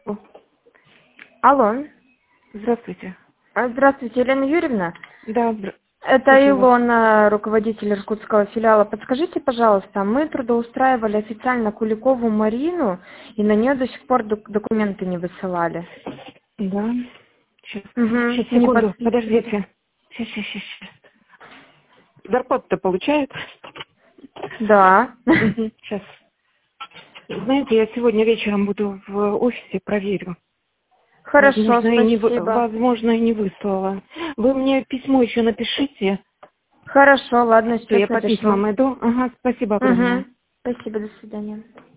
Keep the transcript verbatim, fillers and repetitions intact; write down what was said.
Алло. Здравствуйте. А, Здравствуйте, Елена Юрьевна. Да, здра- Это слушаю вас. Илона, руководитель иркутского филиала. Подскажите, пожалуйста, мы трудоустраивали официально Куликову Марину, и на нее до сих пор док- документы не высылали. Да. Сейчас, Угу, сейчас, не секунду, подписывали. подождите. Сейчас, сейчас, сейчас. сейчас. Зарплату-то получает? Да. Сейчас. Знаете, я сегодня вечером буду в офисе, проверю. Хорошо, Возможно, и не, вы- спасибо. возможно, и не выслала. Вы мне письмо еще напишите. Хорошо, ладно, Что сейчас я по напишу. письмам иду. Ага, спасибо огромное. Угу. Спасибо, до свидания.